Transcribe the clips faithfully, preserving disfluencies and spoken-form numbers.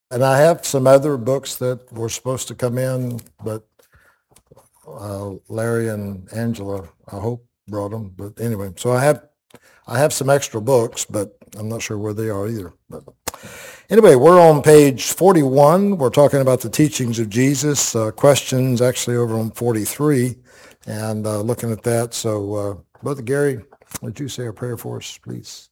and I have some other books that were supposed to come in, but uh, Larry and Angela, I hope, brought them. But anyway, so I have I have some extra books, but I'm not sure where they are either. But anyway, we're on page forty-one. We're talking about the teachings of Jesus. Uh, questions actually over on forty-three, and uh, looking at that. So, uh, Brother Gary, would you say a prayer for us, please?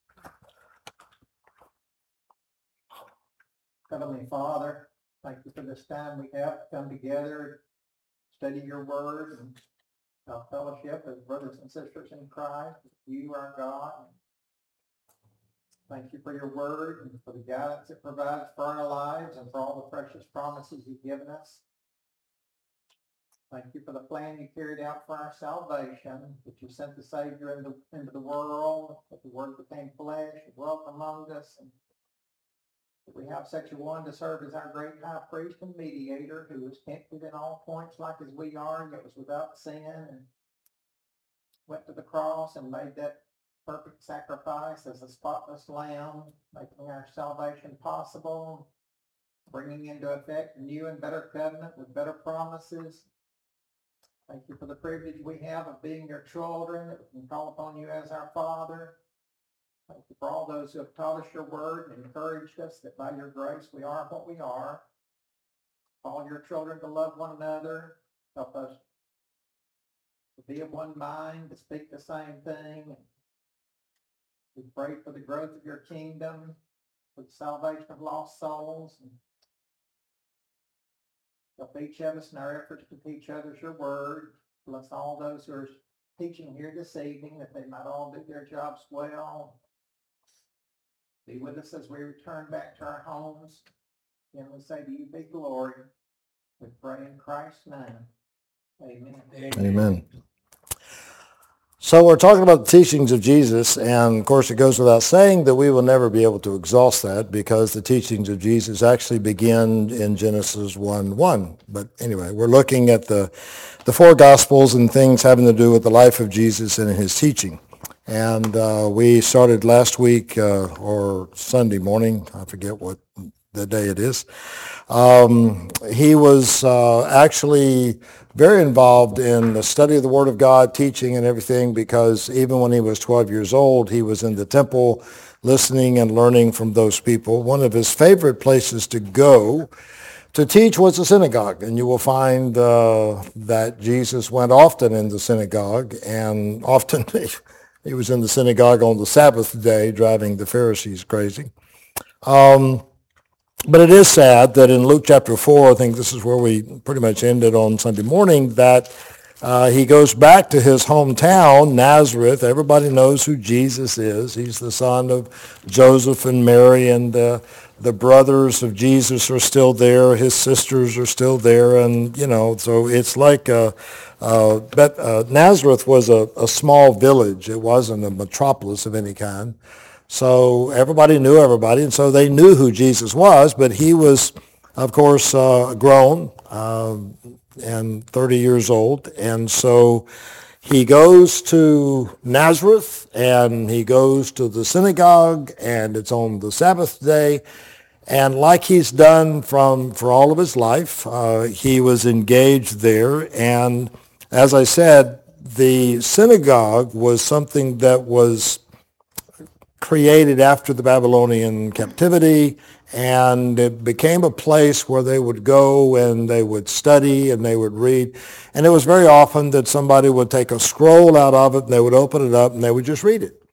Heavenly Father, thank you for this time we have to come together, study your word, and uh, fellowship as brothers and sisters in Christ. You, our God. Thank you for your word and for the guidance it provides for our lives and for all the precious promises you've given us. Thank you for the plan you carried out for our salvation, that you sent the Savior into, into the world, that the Word became flesh, and dwelt among us, and that we have such a one to serve as our great high priest and mediator, who was tempted in all points like as we are, and yet was without sin, and went to the cross and made that perfect sacrifice as a spotless lamb, making our salvation possible, bringing into effect a new and better covenant with better promises. Thank you for the privilege we have of being your children, that we can call upon you as our Father. Thank you for all those who have taught us your word and encouraged us that by your grace we are what we are. Call your children to love one another. Help us to be of one mind, to speak the same thing. We pray for the growth of your kingdom, for the salvation of lost souls. And help each of us in our efforts to teach others your word. Bless all those who are teaching here this evening, that they might all do their jobs well. Be with us as we return back to our homes. And we say to you, be glory. We pray in Christ's name. Amen. Amen. Amen. So we're talking about the teachings of Jesus, and of course it goes without saying that we will never be able to exhaust that, because the teachings of Jesus actually begin in Genesis one one. But anyway, we're looking at the, the four Gospels and things having to do with the life of Jesus and his teaching. And uh, we started last week, uh, or Sunday morning, I forget what the day it is. Um, he was uh, actually very involved in the study of the Word of God, teaching and everything, because even when he was twelve years old, he was in the temple listening and learning from those people. One of his favorite places to go to teach was the synagogue, and you will find uh, that Jesus went often in the synagogue, and often he was in the synagogue on the Sabbath day, driving the Pharisees crazy. Um, But it is sad that in Luke chapter four, I think this is where we pretty much ended on Sunday morning, that uh, he goes back to his hometown, Nazareth. Everybody knows who Jesus is. He's the son of Joseph and Mary, and uh, the brothers of Jesus are still there. His sisters are still there, and, you know, so it's like, uh, uh, but uh, Nazareth was a, a small village. It wasn't a metropolis of any kind. So everybody knew everybody, and so they knew who Jesus was, but he was, of course, uh, grown uh, and thirty years old. And so he goes to Nazareth, and he goes to the synagogue, and it's on the Sabbath day. And like he's done from for all of his life, uh, he was engaged there. And as I said, the synagogue was something that was created after the Babylonian captivity, and it became a place where they would go and they would study and they would read. And it was very often that somebody would take a scroll out of it and they would open it up and they would just read it.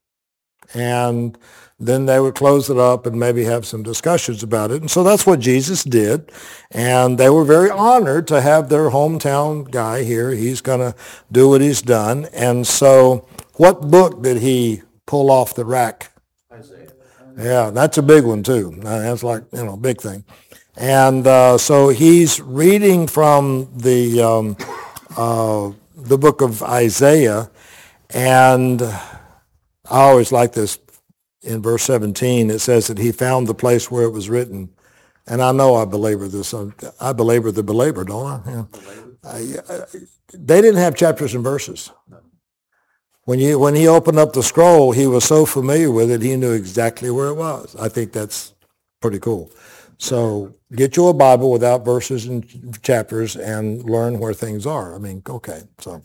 And then they would close it up and maybe have some discussions about it. And so that's what Jesus did. And they were very honored to have their hometown guy here. He's going to do what he's done. And so what book did he pull off the rack? Isaiah. Yeah, that's a big one too. Uh, That's like, you know, a big thing. And uh, so he's reading from the um, uh, the book of Isaiah, and I always like this. In verse seventeen, it says that he found the place where it was written. And I know I belabor this. I belabor the belabor, don't I? Yeah. I, I they didn't have chapters and verses. When you when he opened up the scroll, he was so familiar with it, he knew exactly where it was. I think that's pretty cool. So get you a Bible without verses and chapters and learn where things are. I mean, okay. So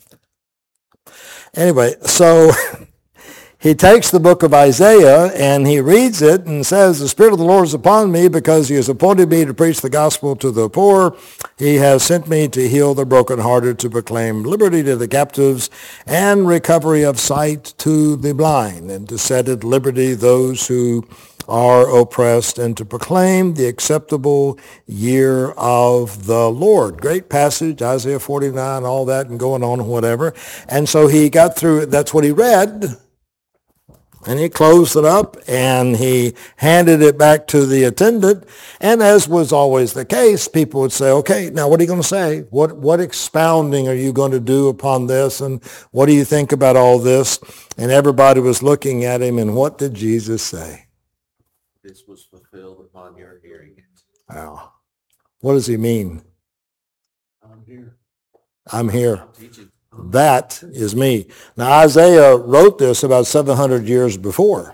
anyway, so he takes the book of Isaiah and he reads it and says, the Spirit of the Lord is upon me because he has appointed me to preach the gospel to the poor. He has sent me to heal the brokenhearted, to proclaim liberty to the captives and recovery of sight to the blind, and to set at liberty those who are oppressed, and to proclaim the acceptable year of the Lord. Great passage, Isaiah forty-nine, all that and going on and whatever. And so he got through it. That's what he read. And he closed it up and he handed it back to the attendant. And as was always the case, people would say, okay, now what are you going to say? What what expounding are you going to do upon this? And what do you think about all this? And everybody was looking at him, and what did Jesus say? This was fulfilled upon your hearing it. Wow. What does he mean? I'm here. I'm here. I'm teaching. That is me. Now, Isaiah wrote this about seven hundred years before.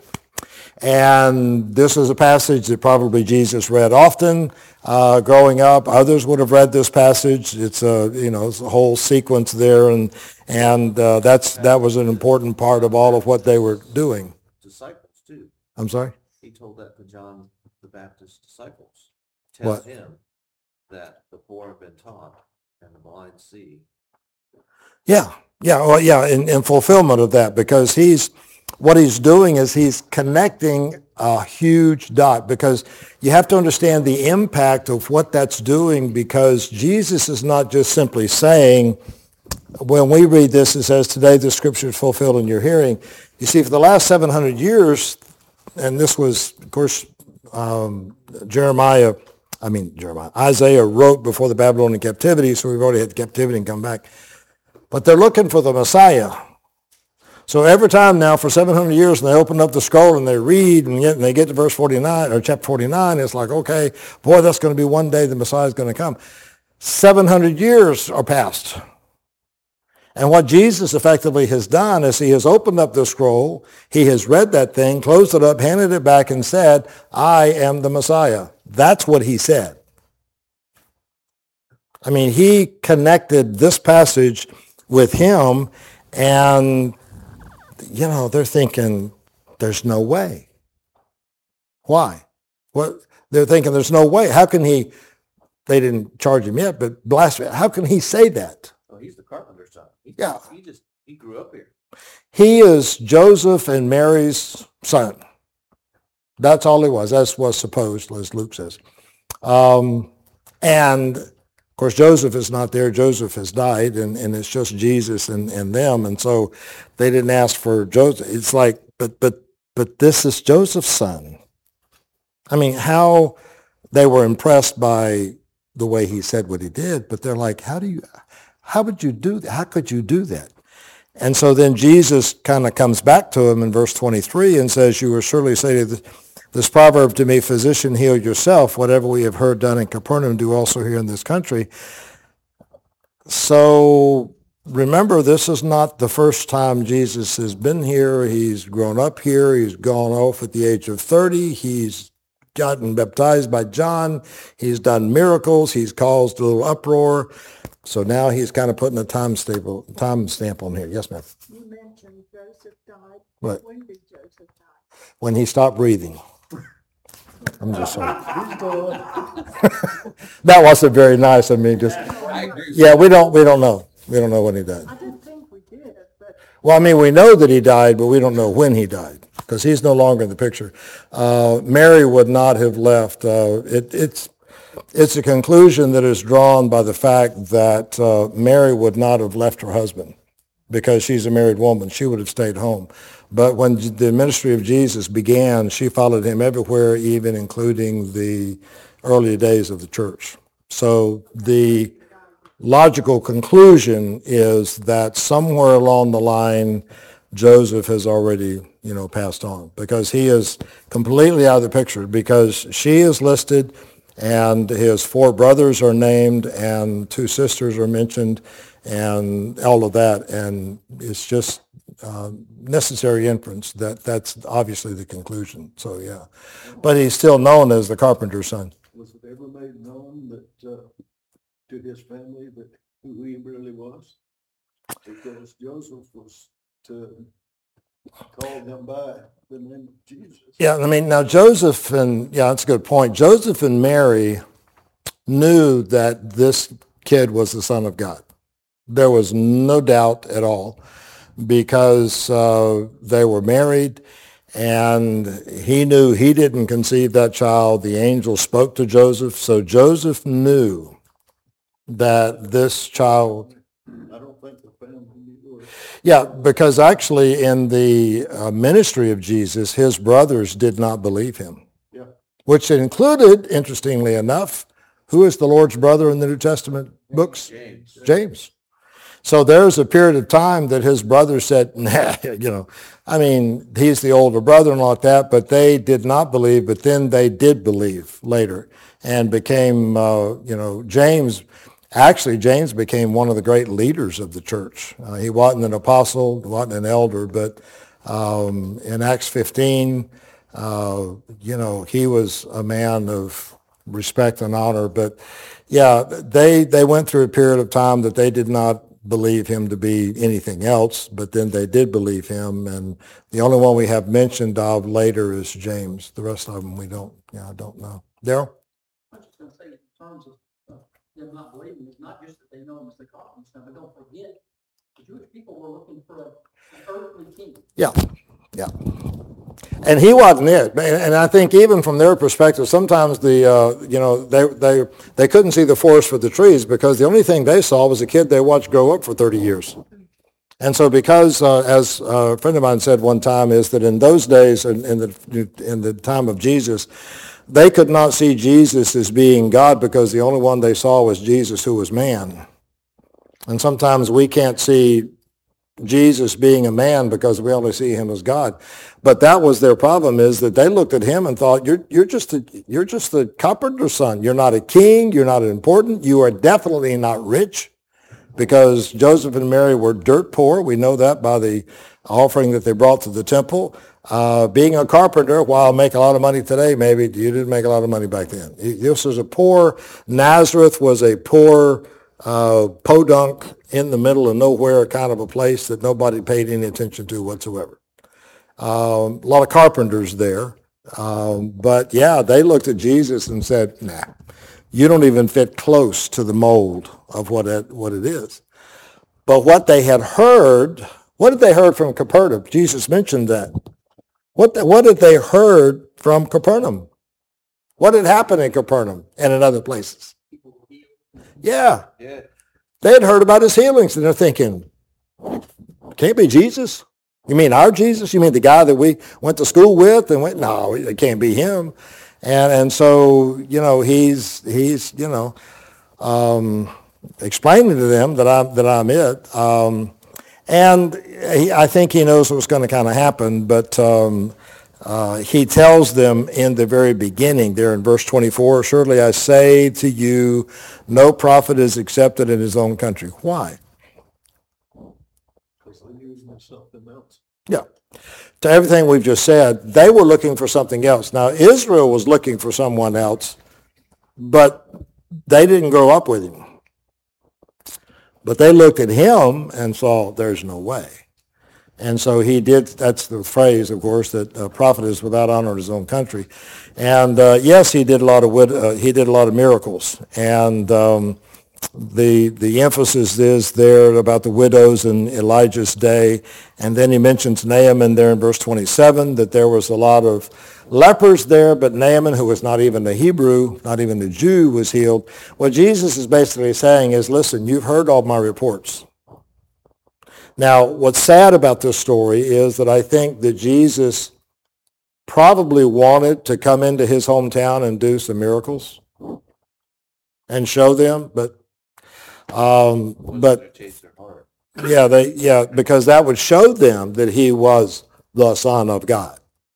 And this is a passage that probably Jesus read often uh, growing up. Others would have read this passage. It's a, you know, it's a whole sequence there. And, and uh, that's that was an important part of all of what they were doing. Disciples, too. I'm sorry? He told that to John the Baptist's disciples. Tell What? him that the poor have been taught and the blind see. Yeah, yeah, well, yeah, in, in fulfillment of that, because he's, what he's doing is he's connecting a huge dot, because you have to understand the impact of what that's doing, because Jesus is not just simply saying, when we read this, it says, today the scripture is fulfilled in your hearing. You see, for the last seven hundred years, and this was, of course, um, Jeremiah, I mean, Jeremiah, Isaiah wrote before the Babylonian captivity, so we've already had the captivity and come back. But they're looking for the Messiah. So every time now for seven hundred years, when they open up the scroll and they read and, get, and they get to verse forty-nine or chapter forty-nine, it's like, okay, boy, that's going to be one day the Messiah is going to come. seven hundred years are passed. And what Jesus effectively has done is he has opened up the scroll, he has read that thing, closed it up, handed it back, and said, I am the Messiah. That's what he said. I mean, he connected this passage with him, and, you know, they're thinking, there's no way. Why? What? They're thinking, there's no way. How can he, they didn't charge him yet, but blasphemy, how can he say that? Oh, he's the carpenter's son. He, Yeah. He just, he grew up here. He is Joseph and Mary's son. That's all he was. That's what's supposed, as Luke says. Um, and... Of course, Joseph is not there. Joseph has died, and, and it's just Jesus and, and them. And so they didn't ask for Joseph. It's like, but but but this is Joseph's son. I mean, how they were impressed by the way he said what he did, but they're like, how do you, how would you do that? How could you do that? And so then Jesus kind of comes back to him in verse twenty-three and says, you will surely say to the, this proverb to me, physician, heal yourself. Whatever we have heard done in Capernaum, do also here in this country. So remember, this is not the first time Jesus has been here. He's grown up here. He's gone off at the age of thirty. He's gotten baptized by John. He's done miracles. He's caused a little uproar. So now he's kind of putting a time staple, time stamp on here. Yes, ma'am. You mentioned Joseph died. What? When did Joseph die? When he stopped breathing. I'm just saying. That wasn't very nice of me. Just yeah, we don't we don't know. We don't know when he died. I didn't think we did, but Well, I mean, we know that he died, but we don't know when he died because he's no longer in the picture. Uh, Mary would not have left. Uh, it, it's it's a conclusion that is drawn by the fact that uh, Mary would not have left her husband because she's a married woman. She would have stayed home. But when the ministry of Jesus began, she followed him everywhere, even including the early days of the church. So the logical conclusion is that somewhere along the line, Joseph has already, you know, passed on because he is completely out of the picture because she is listed and his four brothers are named and two sisters are mentioned and all of that. And it's just uh, necessary inference that that's obviously the conclusion. So, yeah. But he's still known as the carpenter's son. Was ever made known that, uh, to his family that who he really was? Because Joseph was to call him by the name of Jesus. Yeah, I mean, now Joseph and, yeah, that's a good point. Joseph and Mary knew that this kid was the Son of God. There was no doubt at all because uh, they were married and he knew he didn't conceive that child. The angel spoke to Joseph, so Joseph knew that this child... I don't think the family knew it. Yeah, because actually in the uh, ministry of Jesus, his brothers did not believe him. Yeah. Which included, interestingly enough, who is the Lord's brother in the New Testament books? James. James. So there's a period of time that his brothers said, nah, you know, I mean, he's the older brother and like that, but they did not believe, but then they did believe later and became, uh, you know, James, actually James became one of the great leaders of the church. Uh, he wasn't an apostle, wasn't an elder, but um, in Acts fifteen, uh, you know, he was a man of respect and honor, but yeah, they, they went through a period of time that they did not believe him to be anything else, but then they did believe him, and the only one we have mentioned of later is James. The rest of them we don't, yeah, I don't know. Daryl? I was just gonna say, in terms of uh, them not believing, it's not just that they know him as the God and stuff, but don't forget, the Jewish people were looking for a, an earthly king. Yeah, yeah. And he wasn't it. And I think even from their perspective, sometimes the, uh, you know, they, they, they couldn't see the forest for the trees because the only thing they saw was a kid they watched grow up for thirty years. And so because, uh, as a friend of mine said one time, is that in those days, in, in, the, in the time of Jesus, they could not see Jesus as being God because the only one they saw was Jesus who was man. And sometimes we can't see Jesus being a man because we only see him as God. But that was their problem, is that they looked at him and thought, you're, you're, just a, you're just the carpenter's son. You're not a king. You're not important. You are definitely not rich, because Joseph and Mary were dirt poor. We know that by the offering that they brought to the temple. Uh, being a carpenter, while make a lot of money today, maybe you didn't make a lot of money back then. This was a poor, Nazareth was a poor uh, podunk in the middle of nowhere kind of a place that nobody paid any attention to whatsoever. Um, a lot of carpenters there. Um, but yeah, they looked at Jesus and said, nah, you don't even fit close to the mold of what it, what it is. But what they had heard, what did they heard from Capernaum? Jesus mentioned that. What, the, what had they heard from Capernaum? What had happened in Capernaum and in other places? Yeah. Yeah. They had heard about his healings, and they're thinking, can't be Jesus? You mean our Jesus? You mean the guy that we went to school with and went, no, it can't be him. And and so, you know, he's, he's you know, um, explaining to them that I'm, that I'm it. Um, and he, I think he knows what's going to kind of happen, but um, uh, he tells them in the very beginning there in verse twenty-four, surely I say to you, no prophet is accepted in his own country. Why? Because they used something else. Yeah. To everything we've just said, they were looking for something else. Now, Israel was looking for someone else, but they didn't grow up with him. But they looked at him and saw there's no way. And so he did, that's the phrase, of course, that a prophet is without honor in his own country. And uh, yes, he did a lot of uh, he did a lot of miracles. And um, the the emphasis is there about the widows in Elijah's day. And then he mentions Naaman there in verse twenty-seven, that there was a lot of lepers there, but Naaman, who was not even a Hebrew, not even a Jew, was healed. What Jesus is basically saying is, listen, you've heard all my reports. Now, what's sad about this story is that I think that Jesus probably wanted to come into his hometown and do some miracles and show them, but um, but Change their heart. yeah, they yeah because that would show them that he was the Son of God.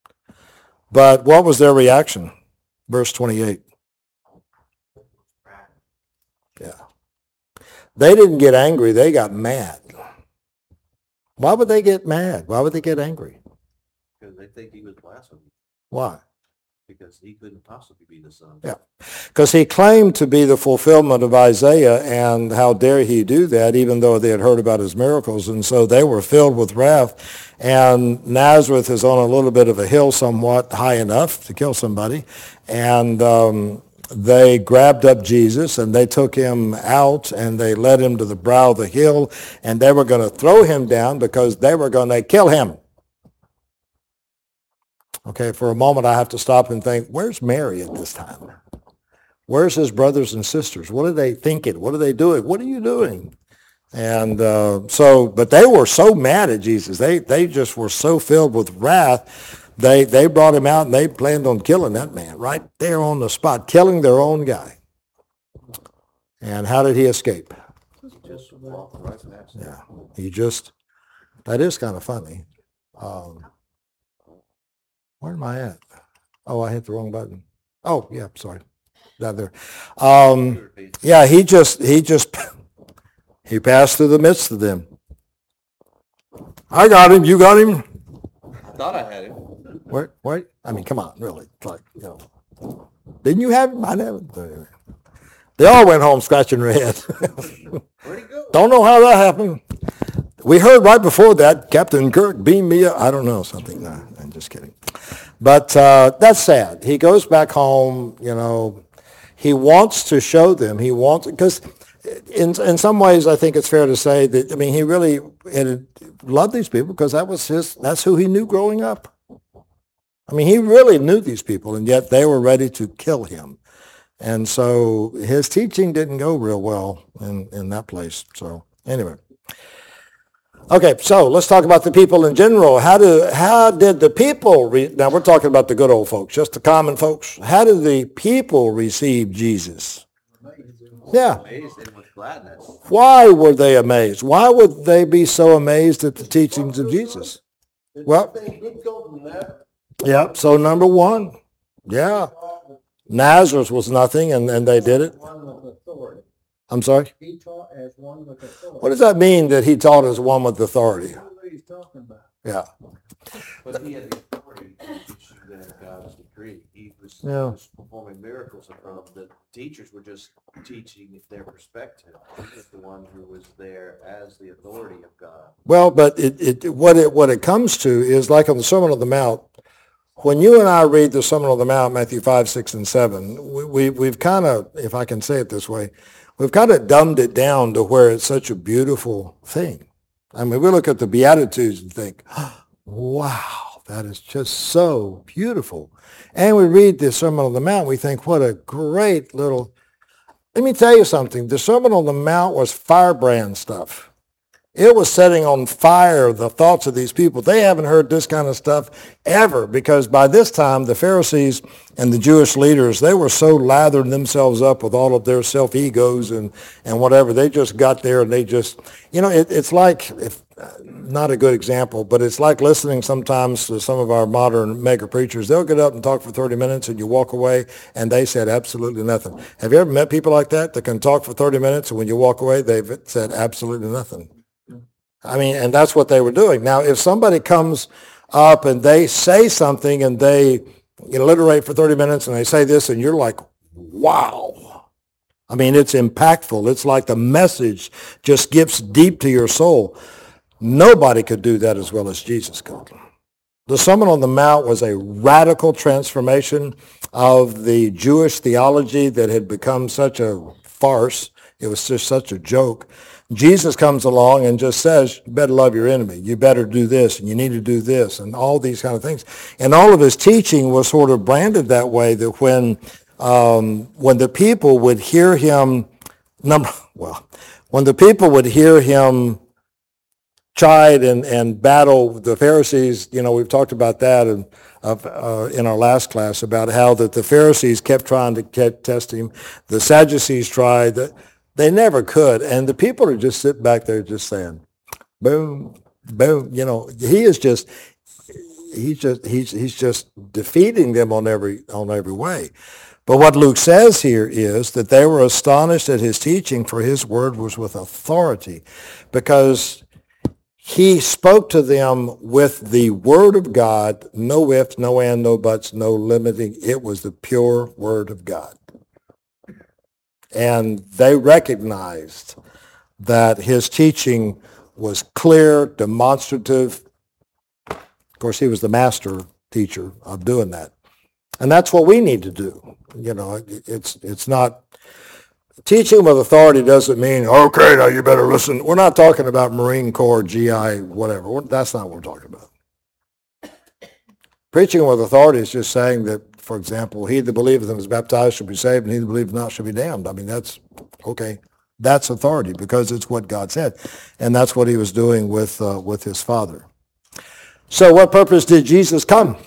But what was their reaction? Verse twenty-eight. Yeah, they didn't get angry; they got mad. Why would they get mad? Why would they get angry? Because they think he was blasphemy. Why? Because he couldn't possibly be the son. Yeah. Because he claimed to be the fulfillment of Isaiah, and how dare he do that, even though they had heard about his miracles. And so they were filled with wrath. And Nazareth is on a little bit of a hill, somewhat high enough to kill somebody. And um, they grabbed up Jesus, and they took him out, and they led him to the brow of the hill, and they were going to throw him down because they were going to kill him. Okay, for a moment I have to stop and think, where's Mary at this time? Where's his brothers and sisters? What are they thinking? What are they doing? What are you doing? And uh, so, but they were so mad at Jesus. They they just were so filled with wrath. They they brought him out and they planned on killing that man right there on the spot, killing their own guy. And how did he escape? Just walked right past it. Yeah, he just, that is kind of funny. Um, where am I at? Oh, I hit the wrong button. Oh, yeah, sorry. Down there. Um, yeah, he just, he just, he passed through the midst of them. I got him. You got him? I thought I had him. Wait, wait. I mean, come on, really. It's like, you know, didn't you have him? I never. They all went home scratching their head. Where'd he go? Don't know how that happened. We heard right before that, Captain Kirk beamed me up. I don't know, something. No, I'm just kidding. But uh, that's sad. He goes back home, you know. He wants to show them. He wants, because in in some ways, I think it's fair to say that, I mean, he really had loved these people because that was his, that's who he knew growing up. I mean, he really knew these people, and yet they were ready to kill him. And so his teaching didn't go real well in, in that place. So anyway. Okay, so let's talk about the people in general. How do how did the people, re- now we're talking about the good old folks, just the common folks. How did the people receive Jesus? Yeah. Amazed and with gladness. Why were they amazed? Why would they be so amazed at the teachings of Jesus? Well, They did go from that. yeah, so number one, yeah, Nazareth was nothing, and, and they did it. One with authority. I'm sorry? He taught as one with authority. What does that mean that he taught as one with authority? That's what he's talking about. Yeah. But he had the authority to teach you that God's decree. He was, he Yeah. was performing miracles from the teachers were just teaching their perspective. He was the one who was there as the authority of God. Well, but it, it what it what it comes to is like on the Sermon on the Mount. When you and I read the Sermon on the Mount, Matthew five, six, and seven, we, we we've kind of, if I can say it this way, we've kind of dumbed it down to where it's such a beautiful thing. I mean, we look at the Beatitudes and think, wow, that is just so beautiful. And we read the Sermon on the Mount, we think, what a great little, let me tell you something. The Sermon on the Mount was firebrand stuff. It was setting on fire the thoughts of these people. They haven't heard this kind of stuff ever, because by this time, the Pharisees and the Jewish leaders, they were so lathered themselves up with all of their self-egos and, and whatever. They just got there and they just, you know, it, it's like, if, not a good example, but it's like listening sometimes to some of our modern mega preachers. They'll get up and talk for thirty minutes and you walk away and they said absolutely nothing. Have you ever met people like that that can talk for thirty minutes and when you walk away, they've said absolutely nothing? I mean, and that's what they were doing. Now, if somebody comes up and they say something and they alliterate for thirty minutes and they say this and you're like, wow. I mean, it's impactful. It's like the message just gets deep to your soul. Nobody could do that as well as Jesus could. The Sermon on the Mount was a radical transformation of the Jewish theology that had become such a farce. It was just such a joke. Jesus comes along and just says, you better love your enemy. You better do this, and you need to do this, and all these kind of things. And all of his teaching was sort of branded that way, that when um, when the people would hear him, number well, when the people would hear him chide and, and battle the Pharisees, you know, we've talked about that in, uh, in our last class, about how that the Pharisees kept trying to get, test him. The Sadducees tried. That they never could. And the people are just sitting back there just saying, boom, boom. You know, he is just, he's just, he's, he's just defeating them on every, on every way. But what Luke says here is that they were astonished at his teaching, for his word was with authority, because he spoke to them with the word of God, no ifs, no and, no buts, no limiting. It was the pure word of God. And they recognized that his teaching was clear, demonstrative. Of course, he was the master teacher of doing that. And that's what we need to do. You know, it's it's not, teaching with authority doesn't mean, okay, now you better listen. We're not talking about Marine Corps, G I, whatever. We're- That's not what we're talking about. Preaching with authority is just saying that, for example, he that believeth and is baptized shall be saved, and he that believeth not shall be damned. I mean, that's, okay, that's authority because it's what God said. And that's what he was doing with uh, with his Father. So what purpose did Jesus come?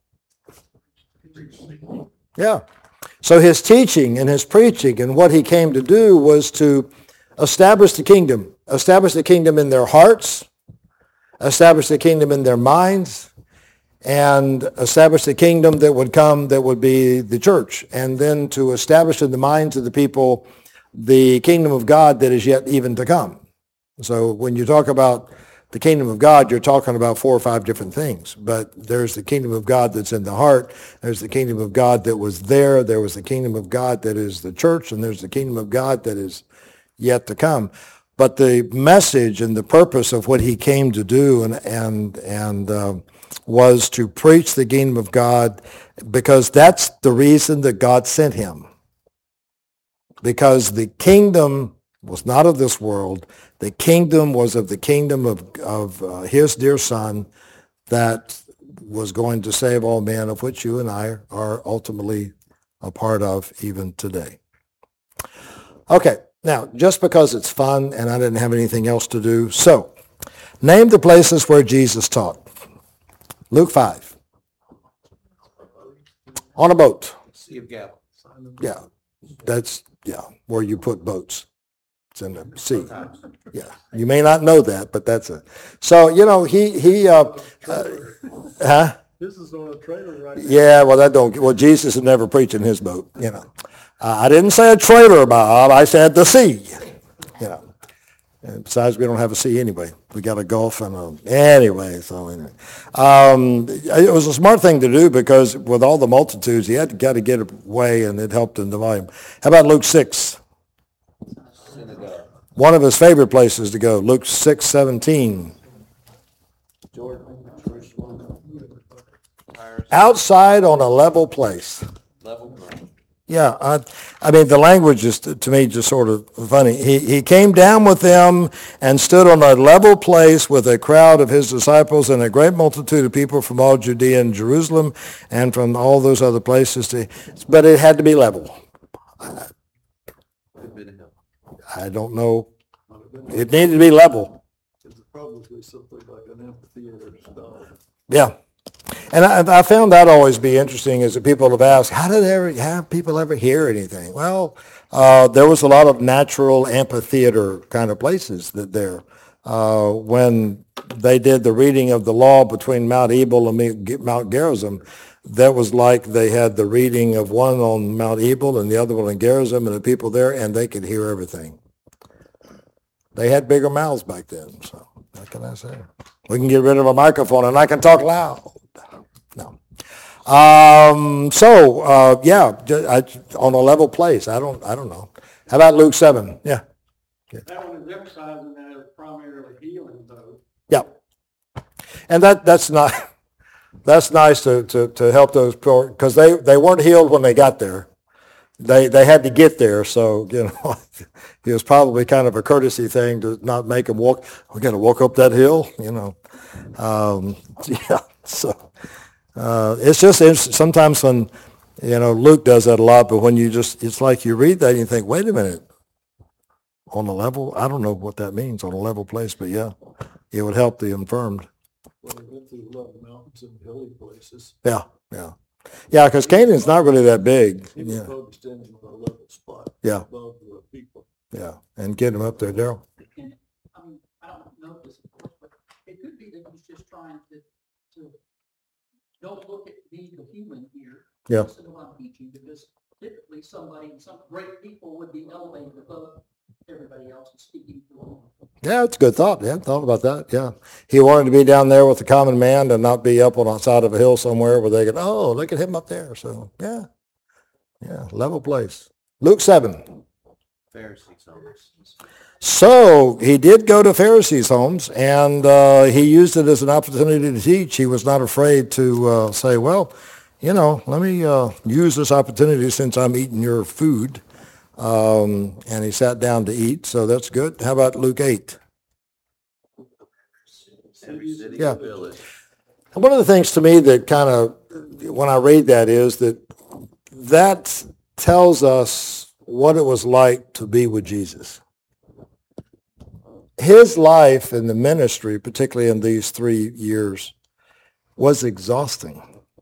Yeah. So his teaching and his preaching and what he came to do was to establish the kingdom, establish the kingdom in their hearts, establish the kingdom in their minds, and establish the kingdom that would come that would be the church, and then to establish in the minds of the people the kingdom of God that is yet even to come. So when you talk about the kingdom of God, you're talking about four or five different things. But there's the kingdom of God that's in the heart. There's the kingdom of God that was there. There was the kingdom of God that is the church. And there's the kingdom of God that is yet to come. But the message and the purpose of what he came to do and and and uh, was to preach the kingdom of God, because that's the reason that God sent him. Because the kingdom was not of this world. The kingdom was of the kingdom of, of uh, his dear son that was going to save all men, of which you and I are ultimately a part of even today. Okay, now, just because it's fun and I didn't have anything else to do, so name the places where Jesus taught. Luke five. On a boat. Sea of Galilee. Yeah, that's, yeah, where you put boats. It's in the sea. Yeah, you may not know that, but that's it. So, you know, he, he, uh, uh, huh? This is on a trailer right now. Yeah, well, that don't, well, Jesus would never preach in his boat, you know. Uh, I didn't say a trailer, Bob, I said the sea, you know. And besides, we don't have a sea anyway. We got a Gulf and a, anyway, so anyway. Um, it was a smart thing to do because with all the multitudes, he had to, got to get away, and it helped in the volume. How about Luke six? Synagogue. One of his favorite places to go, Luke six seventeen. Jordan, Jerusalem. Tires, Outside on a level place. level ground. Yeah, I, I mean, the language is, to me, just sort of funny. He, he came down with them and stood on a level place with a crowd of his disciples and a great multitude of people from all Judea and Jerusalem and from all those other places. To, but it had to be level. Could be the hill. I don't know. It needed to be level. It's probably something like an amphitheater style. Yeah. And I, I found that always be interesting is that people have asked, how did ever have people ever hear anything? Well, uh, there was a lot of natural amphitheater kind of places that there. Uh, when they did the reading of the law between Mount Ebal and Mount Gerizim, that was like they had the reading of one on Mount Ebal and the other one on Gerizim, and the people there, and they could hear everything. They had bigger mouths back then, so what can I say? We can get rid of a microphone and I can talk loud. No. Um, so, uh, yeah, I, on a level place. I don't, I don't know. How about Luke seven? Yeah. That one is emphasizing that it's primarily healing though. Yeah. And that, that's not, that's nice to, to, to help those poor, because they, they weren't healed when they got there. They, they had to get there. So, you know, it was probably kind of a courtesy thing to not make them walk. We got to walk up that hill, you know. Um, yeah. So, uh, it's just it's, sometimes when, you know, Luke does that a lot, but when you just, it's like you read that and you think, wait a minute, on a level, I don't know what that means on a level place, but yeah, it would help the infirmed. Well, we went through a lot of mountains and hilly places. Yeah, yeah. Yeah, because Canaan's not really that big. He was Yeah, probably standing on a level spot. Yeah. Above the people. yeah. And get him up there, Daryl. And, I mean, I don't know this, of course, but it could be that he's just trying to, to, don't look at me, the human here. Yeah. Listen to what I'm teaching, because typically somebody, some great people would be elevated above everybody else and speaking to them. Yeah, it's a good thought. Yeah, thought about that. Yeah. He wanted to be down there with the common man and not be up on the side of a hill somewhere where they could, oh, look at him up there. So, yeah. Yeah, level place. Luke seven. Pharisees' homes. So he did go to Pharisees' homes, and uh, he used it as an opportunity to teach. He was not afraid to uh, say, well, you know, let me uh, use this opportunity since I'm eating your food. Um, and he sat down to eat, so that's good. How about Luke eight? Every city Yeah. and village. And one of the things to me that kind of, when I read that, is that that tells us what it was like to be with Jesus. His life in the ministry, particularly in these three years, was exhausting.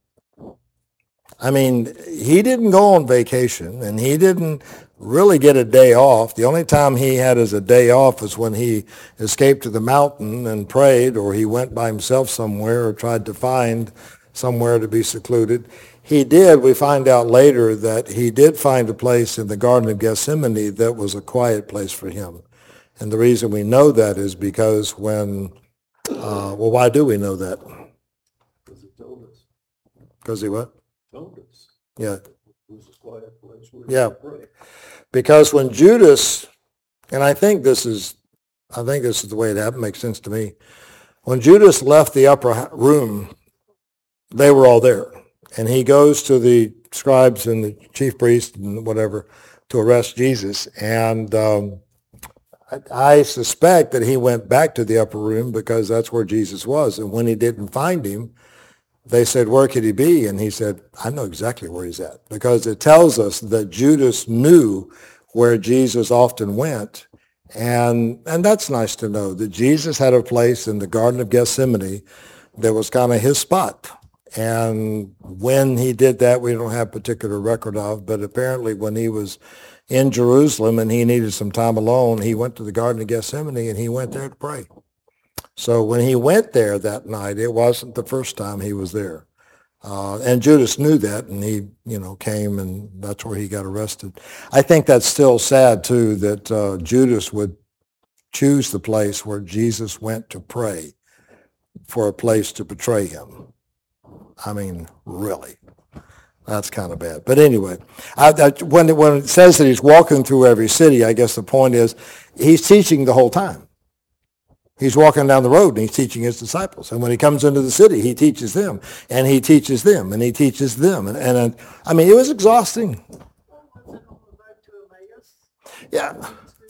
I mean, he didn't go on vacation, and he didn't really get a day off. The only time he had as a day off is when he escaped to the mountain and prayed, or he went by himself somewhere or tried to find somewhere to be secluded. He did, we find out later that he did find a place in the Garden of Gethsemane that was a quiet place for him. And the reason we know that is because when, uh, well, why do we know that? Because he told us, Because he what? told us. Yeah. It was a quiet place where Yeah. we pray. Because when Judas, and I think this is, I think this is the way it happened, makes sense to me. When Judas left the upper room, they were all there. And he goes to the scribes and the chief priests and whatever to arrest Jesus. And um, I, I suspect that he went back to the upper room because that's where Jesus was. And when he didn't find him, they said, where could he be? And he said, I know exactly where he's at, because it tells us that Judas knew where Jesus often went. And, and that's nice to know that Jesus had a place in the Garden of Gethsemane that was kind of his spot. And when he did that, we don't have particular record of, but apparently when he was in Jerusalem and he needed some time alone, he went to the Garden of Gethsemane and he went there to pray. So when he went there that night, it wasn't the first time he was there. Uh, and Judas knew that, and he, you know, came, and that's where he got arrested. I think that's still sad, too, that uh, Judas would choose the place where Jesus went to pray for a place to betray him. I mean, really. That's kind of bad. But anyway, I, I, when, it, when it says that he's walking through every city, I guess the point is he's teaching the whole time. He's walking down the road and he's teaching his disciples. And when he comes into the city, he teaches them, and he teaches them, and he teaches them. And, and, and I mean, it was exhausting. Was it on the road to Emmaus? Yeah.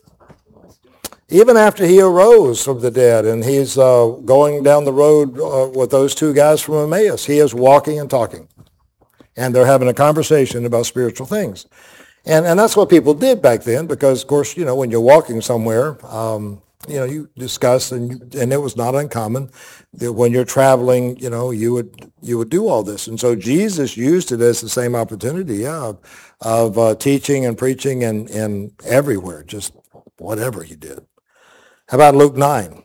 Even after he arose from the dead and he's uh, going down the road uh, with those two guys from Emmaus, he is walking and talking. And they're having a conversation about spiritual things. And, and that's what people did back then, because, of course, you know, when you're walking somewhere, um, you know, you discuss, and you, and it was not uncommon that when you're traveling, you know, you would you would do all this. And so Jesus used it as the same opportunity, yeah, of, of uh, teaching and preaching and, and everywhere, just whatever he did. How about Luke nine?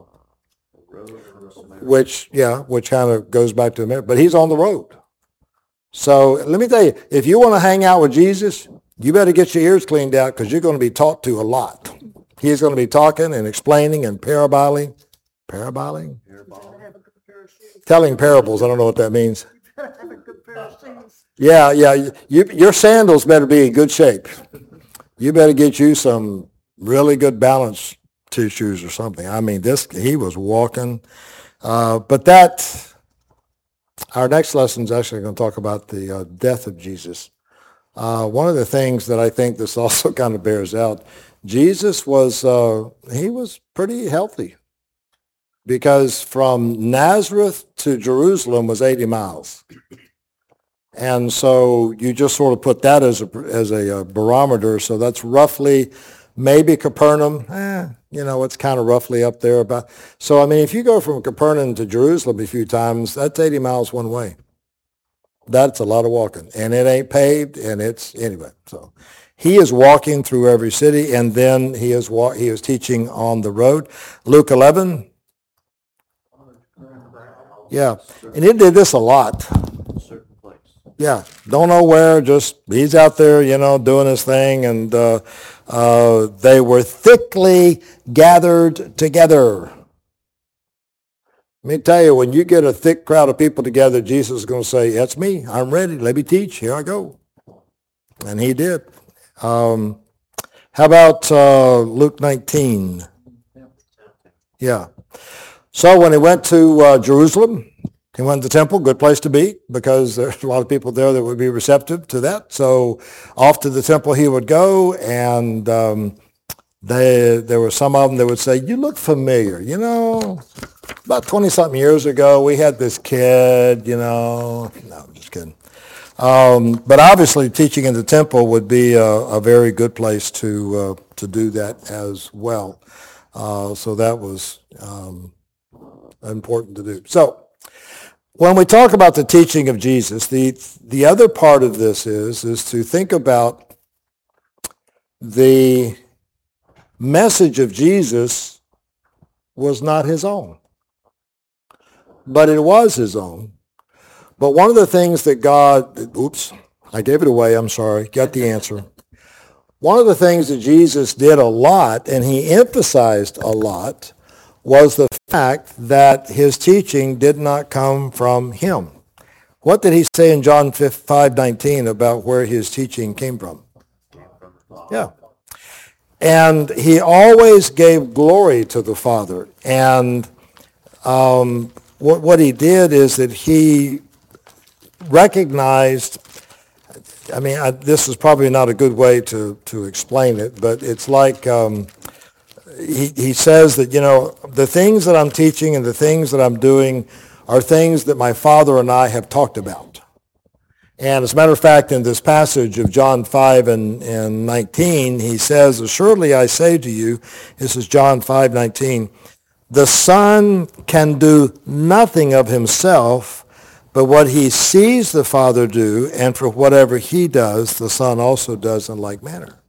Which, yeah, which kind of goes back to the minute, but he's on the road. So let me tell you, if you want to hang out with Jesus, you better get your ears cleaned out, because you're going to be talked to a lot. He's going to be talking and explaining and paraboling. Paraboling? Have a good pair of shoes. Telling parables. I don't know what that means. Have a good pair of shoes. Yeah, yeah. You, your sandals better be in good shape. You better get you some really good balance two shoes or something. I mean, this, he was walking. Uh, but that, our next lesson is actually going to talk about the uh, death of Jesus. Uh, one of the things that I think this also kind of bears out, Jesus was, uh, he was pretty healthy, because from Nazareth to Jerusalem was eighty miles. And so you just sort of put that as a, as a, uh barometer. So that's roughly maybe Capernaum. Eh, you know, it's kind of roughly up there about. So, I mean, if you go from Capernaum to Jerusalem a few times, that's eighty miles one way. That's a lot of walking, and it ain't paved, and it's, anyway, so he is walking through every city, and then he is wa- he is teaching on the road. Luke eleven, yeah, and he did this a lot. Certain place. Yeah, don't know where, just he's out there, you know, doing his thing, and uh, uh, they were thickly gathered together. Let me tell you, when you get a thick crowd of people together, Jesus is going to say, that's me. I'm ready. Let me teach. Here I go. And he did. Um, How about uh, Luke nineteen? Yeah. So when he went to uh, Jerusalem, he went to the temple, good place to be, because there's a lot of people there that would be receptive to that. So off to the temple he would go, and um, they, there were some of them that would say, you look familiar. You know, about twenty-something years ago, we had this kid, you know. No, I'm just kidding. Um, but obviously, teaching in the temple would be a, a very good place to uh, to do that as well. Uh, so that was um, important to do. So when we talk about the teaching of Jesus, the the other part of this is is to think about the message of Jesus was not his own, but it was his own. But one of the things that God, oops, I gave it away, I'm sorry, got the answer. One of the things that Jesus did a lot, and he emphasized a lot, was the fact that his teaching did not come from him. What did he say in John five nineteen about where his teaching came from? Yeah. And he always gave glory to the Father. And um, what, what he did is that he recognized, I mean, I, this is probably not a good way to, to explain it, but it's like um, he, he says that, you know, the things that I'm teaching and the things that I'm doing are things that my Father and I have talked about. And as a matter of fact, in this passage of John five and, and nineteen, he says, assuredly I say to you, this is John five nineteen, the Son can do nothing of himself, but what he sees the Father do, and for whatever he does, the Son also does in like manner.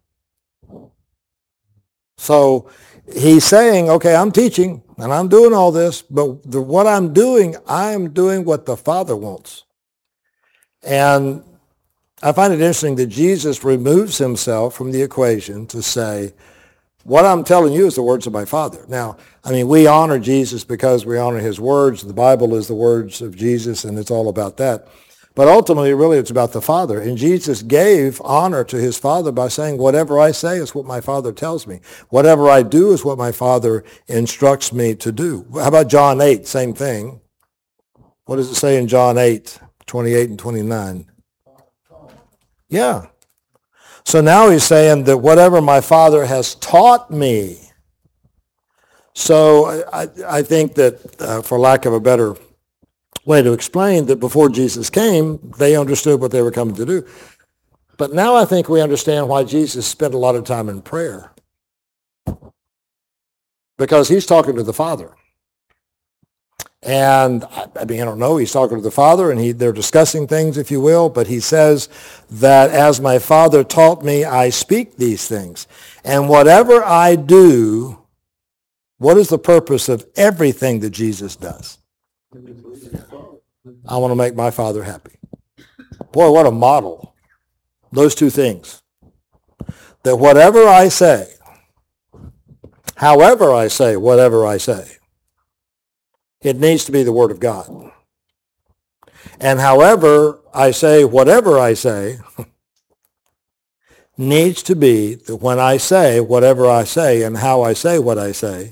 So he's saying, okay, I'm teaching, and I'm doing all this, but the, what I'm doing, I'm doing what the Father wants. And I find it interesting that Jesus removes himself from the equation to say, what I'm telling you is the words of my Father. Now, I mean, we honor Jesus because we honor his words. The Bible is the words of Jesus, and it's all about that. But ultimately, really, it's about the Father. And Jesus gave honor to his Father by saying, whatever I say is what my Father tells me. Whatever I do is what my Father instructs me to do. How about John eight? Same thing. What does it say in John eight, twenty-eight and twenty-nine? Yeah. So now he's saying that whatever my Father has taught me. So I, I think that, uh, for lack of a better way to explain, that before Jesus came, they understood what they were coming to do. But now I think we understand why Jesus spent a lot of time in prayer. Because he's talking to the Father. And I mean, I don't know, he's talking to the Father, and he, they're discussing things, if you will, but he says that as my Father taught me, I speak these things. And whatever I do, what is the purpose of everything that Jesus does? I want to make my Father happy. Boy, what a model. Those two things. That whatever I say, however I say, whatever I say, it needs to be the Word of God. And however I say, whatever I say, needs to be that when I say whatever I say and how I say what I say,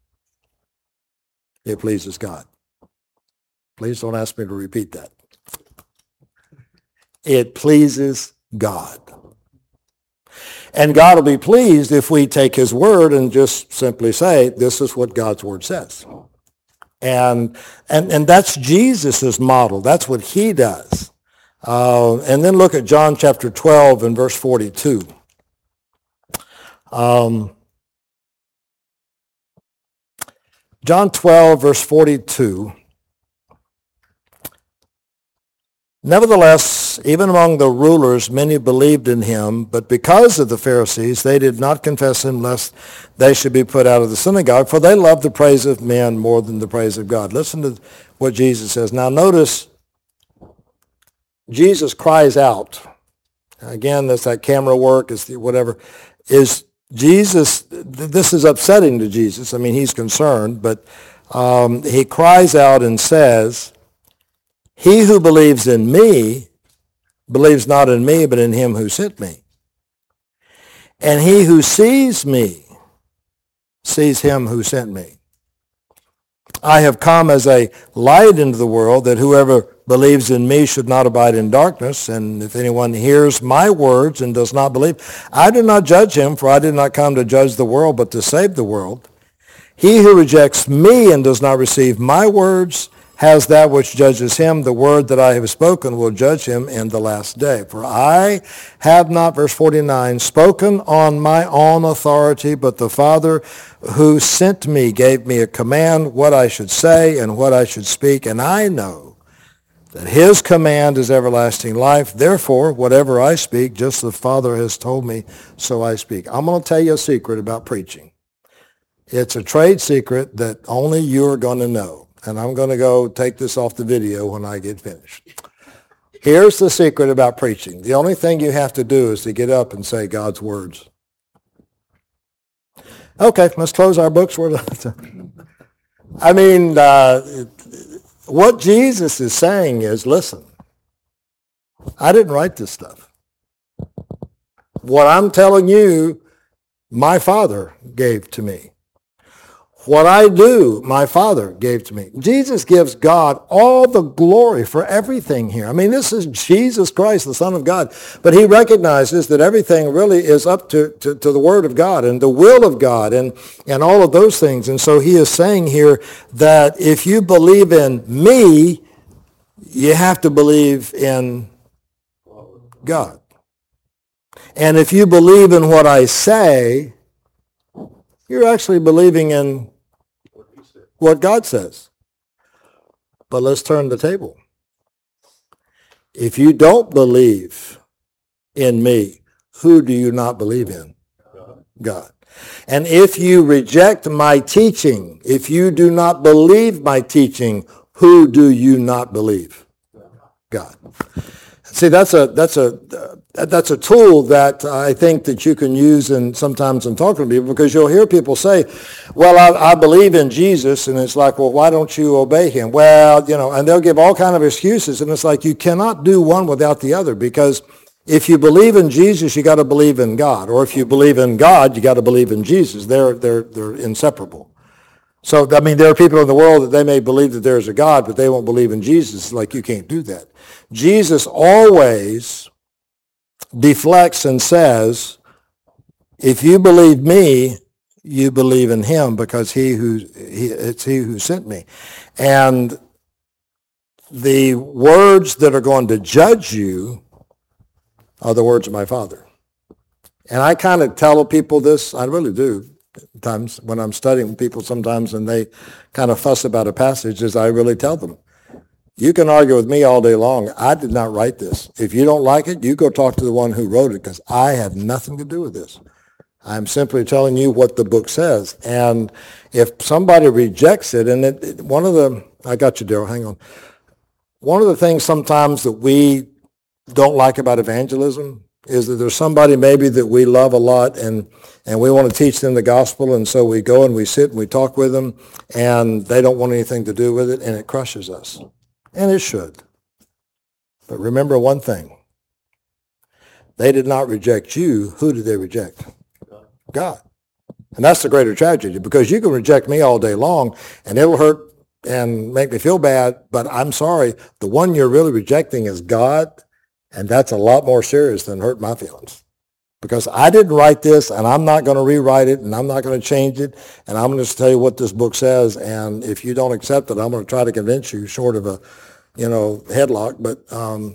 it pleases God. Please don't ask me to repeat that. It pleases God. And God will be pleased if we take his word and just simply say, this is what God's word says. And and and that's Jesus' model. That's what he does. Uh, and then look at John chapter twelve and verse forty-two. Um, John twelve, verse forty-two. Nevertheless, even among the rulers, many believed in him, but because of the Pharisees, they did not confess him, lest they should be put out of the synagogue, for they loved the praise of men more than the praise of God. Listen to what Jesus says. Now notice, Jesus cries out. Again, that's that camera work, is whatever. Is Jesus, this is upsetting to Jesus. I mean, he's concerned, but um, he cries out and says, he who believes in me believes not in me, but in him who sent me. And he who sees me sees him who sent me. I have come as a light into the world, that whoever believes in me should not abide in darkness. And if anyone hears my words and does not believe, I do not judge him, for I did not come to judge the world, but to save the world. He who rejects me and does not receive my words has that which judges him. The word that I have spoken will judge him in the last day. For I have not, verse forty-nine, spoken on my own authority, but the Father who sent me gave me a command what I should say and what I should speak. And I know that his command is everlasting life. Therefore, whatever I speak, just as the Father has told me, so I speak. I'm going to tell you a secret about preaching. It's a trade secret that only you're going to know. And I'm going to go take this off the video when I get finished. Here's the secret about preaching. The only thing you have to do is to get up and say God's words. Okay, let's close our books. I mean, uh, what Jesus is saying is, listen, I didn't write this stuff. What I'm telling you, my Father gave to me. What I do, my Father gave to me. Jesus gives God all the glory for everything here. I mean, this is Jesus Christ, the Son of God. But he recognizes that everything really is up to, to, to the Word of God and the will of God and, and all of those things. And so he is saying here that if you believe in me, you have to believe in God. And if you believe in what I say, you're actually believing in what God says. But let's turn the table. If you don't believe in me, who do you not believe in? God. And if you reject my teaching, if you do not believe my teaching, who do you not believe? God. See, that's a that's a uh, that's a tool that I think that you can use in sometimes in talking to people, because you'll hear people say, "Well, I, I believe in Jesus," and it's like, "Well, why don't you obey him?" Well, you know, and they'll give all kind of excuses, and it's like you cannot do one without the other, because if you believe in Jesus, you got to believe in God, or if you believe in God, you got to believe in Jesus. They're they're they're inseparable. So, I mean, there are people in the world that they may believe that there's a God, but they won't believe in Jesus. It's like, you can't do that. Jesus always deflects and says, if you believe me, you believe in him, because he who he, it's he who sent me. And the words that are going to judge you are the words of my Father. And I kind of tell people this, I really do. Times when I'm studying people sometimes and they kind of fuss about a passage, is I really tell them, you can argue with me all day long. I did not write this. If you don't like it, you go talk to the one who wrote it, because I have nothing to do with this. I'm simply telling you what the book says. And if somebody rejects it, and it, it, one of the, I got you, Daryl, hang on. One of the things sometimes that we don't like about evangelism is that there's somebody maybe that we love a lot, and, and we want to teach them the gospel, and so we go and we sit and we talk with them, and they don't want anything to do with it, and it crushes us. And it should. But remember one thing. They did not reject you. Who did they reject? God. And that's the greater tragedy, because you can reject me all day long, and it'll hurt and make me feel bad, but I'm sorry, the one you're really rejecting is God. And that's a lot more serious than hurt my feelings, because I didn't write this, and I'm not going to rewrite it, and I'm not going to change it, and I'm going to just tell you what this book says. And if you don't accept it, I'm going to try to convince you, short of a, you know, headlock. But um,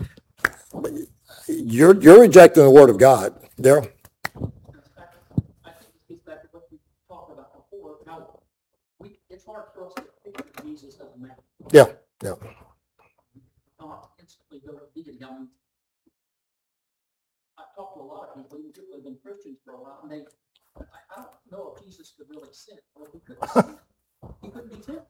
you're you're rejecting the Word of God, Daryl. I think it gets back to what we talked about before. How we, it's hard for us to picture Jesus as a man. Yeah, yeah. Not instantly go to vegan. I mean, I've talked to a lot of people who have been Christians for a while, and they, I, I don't know if Jesus could really sin, or if he couldn't sin. He couldn't be tempted.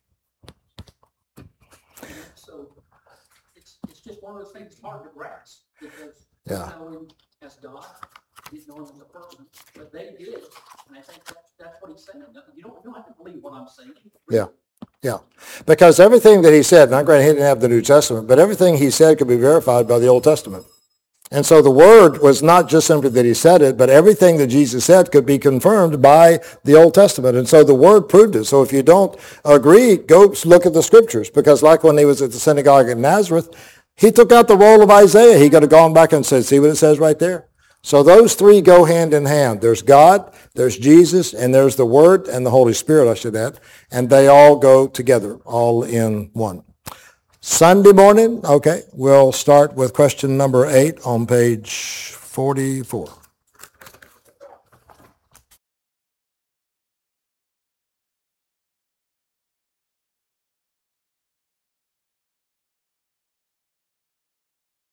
So it's it's just one of those things that's hard to grasp, because Yeah. you know him as God, you know him as a person, but they did, and I think that's that's what he's saying. You don't you don't have to believe what I'm saying. Yeah. Yeah, because everything that he said, not granted he didn't have the New Testament, but everything he said could be verified by the Old Testament. And so the word was not just simply that he said it, but everything that Jesus said could be confirmed by the Old Testament. And so the word proved it. So if you don't agree, go look at the scriptures. Because like when he was at the synagogue in Nazareth, he took out the roll of Isaiah. He could have gone back and said, see what it says right there? So those three go hand in hand. There's God, there's Jesus, and there's the Word and the Holy Spirit, I should add. And they all go together, all in one. Sunday morning, okay, we'll start with question number eight on page forty-four.